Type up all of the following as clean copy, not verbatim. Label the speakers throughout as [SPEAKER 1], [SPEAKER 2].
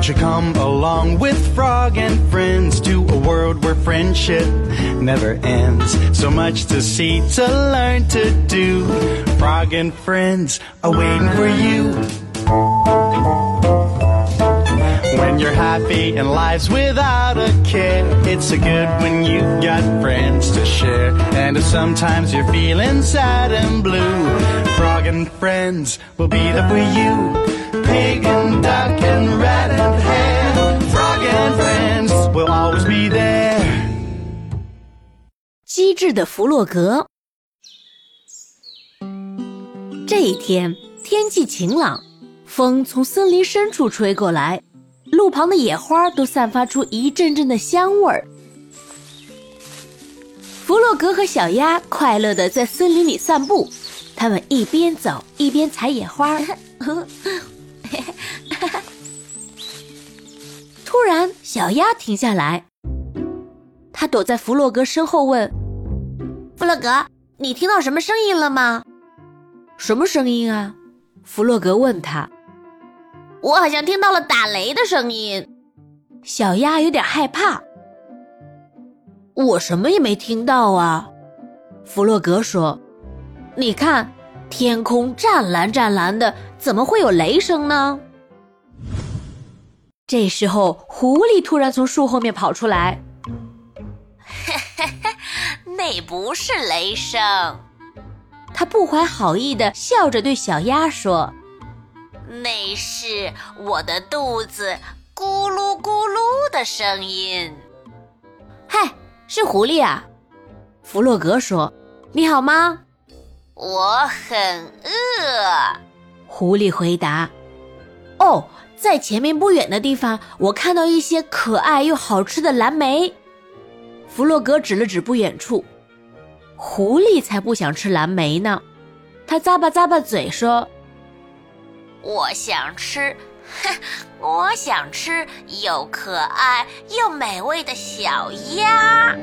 [SPEAKER 1] Won't you come along with Frog and friends to a world where friendship never ends? So much to see, to learn, to do. Frog and friends are waiting for you. When you're happy and life's without a care, it's so good when you've got friends to share. And if sometimes you're feeling sad and blue, Frog and friends will be there for you. Pig and duck and rat and hare, Frog and friends will always be there.
[SPEAKER 2] 机智的弗洛格。这一天，天气晴朗，风从森林深处吹过来，路旁的野花都散发出一阵阵的香味儿。弗洛格和小鸭快乐地在森林里散步，他们一边走一边采野花。突然，小鸭停下来，它躲在弗洛格身后问：弗洛格，你听到什么声音了吗？什么声音啊？弗洛格问他。我好像听到了打雷的声音。小鸭有点害怕。我什么也没听到啊。弗洛格说，你看，天空湛蓝湛蓝的，怎么会有雷声呢？这时候，狐狸突然从树后面跑出来。那不是雷声。他不怀好意地笑着对小鸭说，那是我的肚子咕噜咕噜的声音。嗨，是狐狸啊。弗洛格说，你好吗？我很饿。狐狸回答，哦，在前面不远的地方，我看到一些可爱又好吃的蓝莓。弗洛格指了指不远处。狐狸才不想吃蓝莓呢，他咂巴咂巴嘴说，我想吃又可爱又美味的小鸭。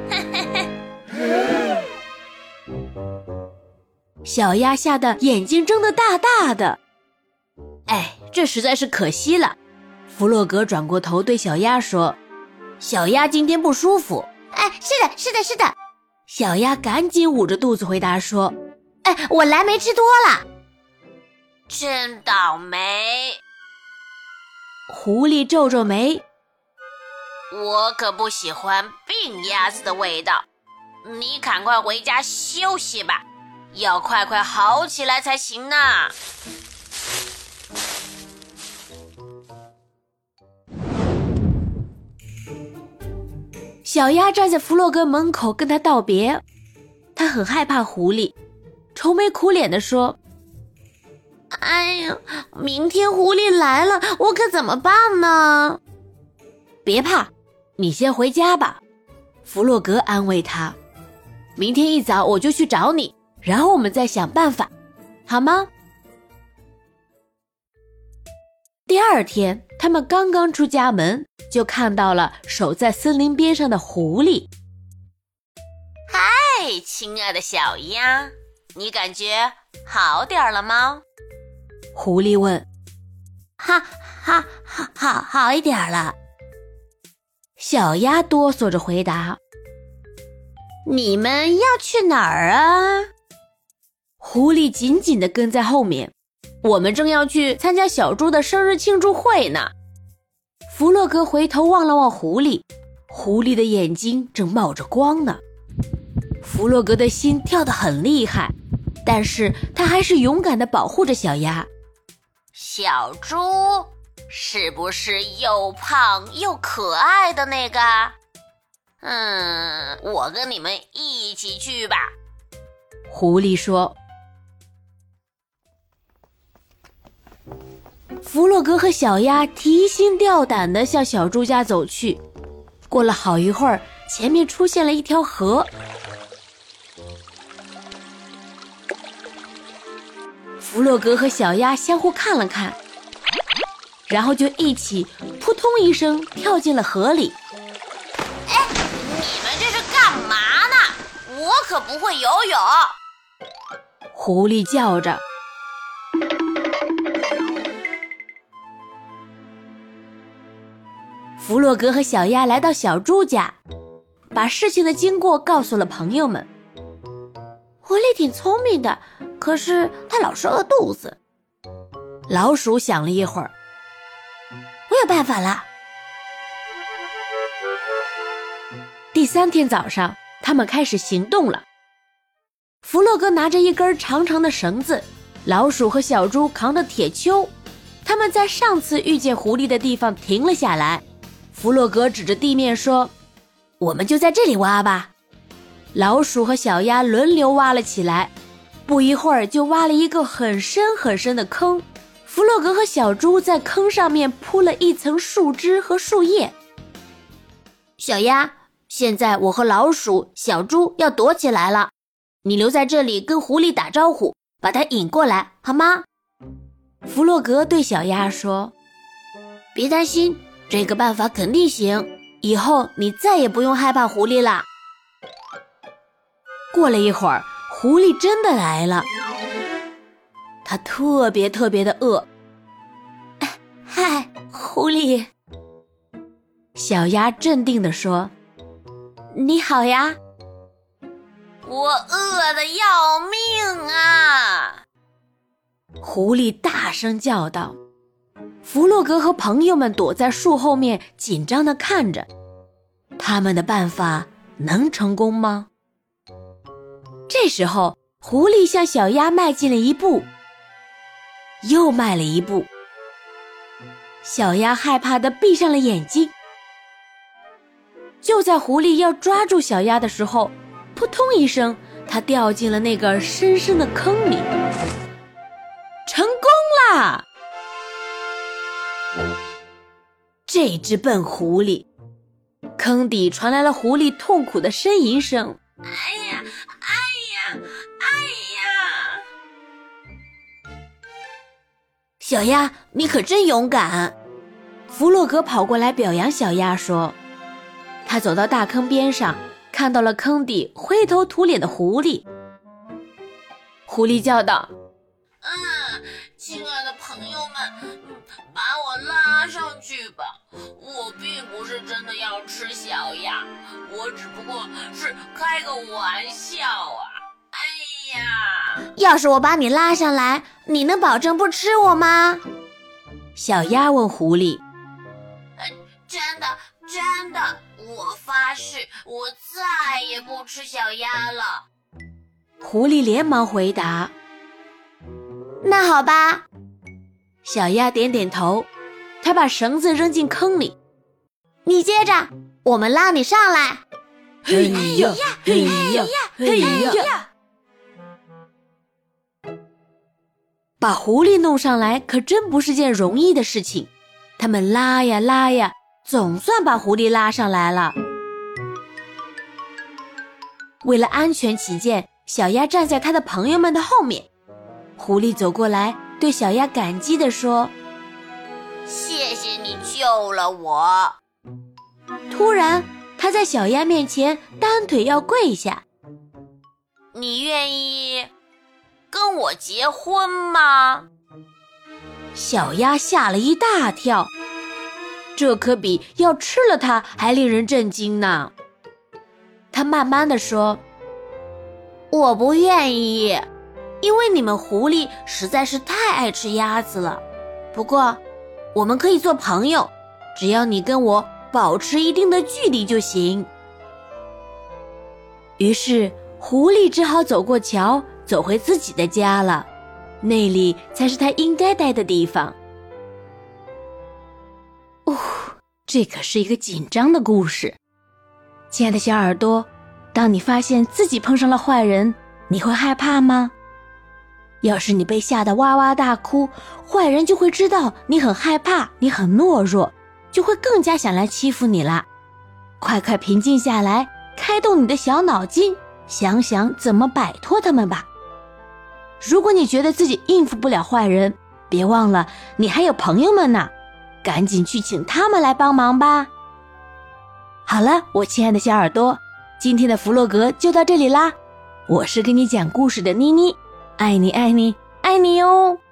[SPEAKER 2] 小鸭吓得眼睛睁得大大的。哎，这实在是可惜了。弗洛格转过头对小鸭说，小鸭今天不舒服。哎，是的。小鸭赶紧捂着肚子回答说，哎，我蓝莓吃多了。真倒霉。狐狸皱皱眉，我可不喜欢病鸭子的味道，你赶快回家休息吧，要快快好起来才行呢。小鸭站在弗洛格门口跟他道别，他很害怕狐狸，愁眉苦脸地说，哎呀，明天狐狸来了，我可怎么办呢？别怕，你先回家吧。弗洛格安慰他，明天一早我就去找你，然后我们再想办法，好吗？第二天，他们刚刚出家门，就看到了守在森林边上的狐狸。嗨，亲爱的小鸭，你感觉好点了吗？狐狸问。好一点了。小鸭哆嗦着回答。你们要去哪儿啊？狐狸紧紧地跟在后面。我们正要去参加小猪的生日庆祝会呢。弗洛格回头望了望狐狸，狐狸的眼睛正冒着光呢。弗洛格的心跳得很厉害，但是他还是勇敢地保护着小鸭。小猪是不是又胖又可爱的那个？我跟你们一起去吧。狐狸说。弗洛格和小鸭提心吊胆地向小猪家走去。过了好一会儿，前面出现了一条河。弗洛格和小鸭相互看了看，然后就一起扑通一声跳进了河里。哎，你们这是干嘛呢？我可不会游泳！狐狸叫着。 弗洛格和小鸭来到小猪家，把事情的经过告诉了朋友们。狐狸挺聪明的，可是它老是饿肚子。老鼠想了一会儿，我有办法了。第3天早上，他们开始行动了。弗洛格拿着一根长长的绳子，老鼠和小猪扛着铁锹。他们在上次遇见狐狸的地方停了下来。弗洛格指着地面说：“我们就在这里挖吧。”老鼠和小鸭轮流挖了起来，不一会儿就挖了一个很深很深的坑。弗洛格和小猪在坑上面铺了一层树枝和树叶。小鸭，现在我和老鼠、小猪要躲起来了，你留在这里跟狐狸打招呼，把它引过来，好吗？弗洛格对小鸭说：“别担心，这个办法肯定行，以后你再也不用害怕狐狸了。”过了一会儿，狐狸真的来了。它特别的饿。嗨，狐狸。小鸭镇定地说：“你好呀。”我饿得要命啊！狐狸大声叫道。弗洛格和朋友们躲在树后面，紧张地看着。他们的办法能成功吗？这时候，狐狸向小鸭迈进了一步，又迈了一步。小鸭害怕地闭上了眼睛。就在狐狸要抓住小鸭的时候，扑通一声，它掉进了那个深深的坑里。成功啦！这只笨狐狸。坑底传来了狐狸痛苦的呻吟声。哎呀，哎呀，哎呀！小鸭，你可真勇敢！弗洛格跑过来表扬小鸭说。他走到大坑边上，看到了坑底灰头土脸的狐狸。狐狸叫道：“亲爱的朋友们，把我拉上去吧！我并不是真的要吃小鸭，我只不过是开个玩笑啊！哎呀！要是我把你拉上来，你能保证不吃我吗？”小鸭问狐狸。真的，我发誓，我再也不吃小鸭了。狐狸连忙回答。那好吧。小鸭点点头，它把绳子扔进坑里。你接着，我们拉你上来。嘿呀，嘿呀，嘿呀！把狐狸弄上来可真不是件容易的事情。他们拉呀拉呀，总算把狐狸拉上来了。为了安全起见，小鸭站在他的朋友们的后面。狐狸走过来，对小鸭感激地说：“谢谢你救了我。”突然，他在小鸭面前单腿要跪下。“你愿意跟我结婚吗？”小鸭吓了一大跳，这可比要吃了它还令人震惊呢。他慢慢地说：“我不愿意，因为你们狐狸实在是太爱吃鸭子了。不过，我们可以做朋友，只要你跟我保持一定的距离就行。”于是，狐狸只好走过桥，走回自己的家了。那里才是他应该待的地方。这可是一个紧张的故事。亲爱的小耳朵，当你发现自己碰上了坏人，你会害怕吗？要是你被吓得哇哇大哭，坏人就会知道你很害怕，你很懦弱，就会更加想来欺负你啦。快平静下来，开动你的小脑筋，想想怎么摆脱他们吧。如果你觉得自己应付不了坏人，别忘了你还有朋友们呢，赶紧去请他们来帮忙吧。好了，我亲爱的小耳朵，今天的弗洛格就到这里啦。我是给你讲故事的妮妮，爱你爱你爱你哟。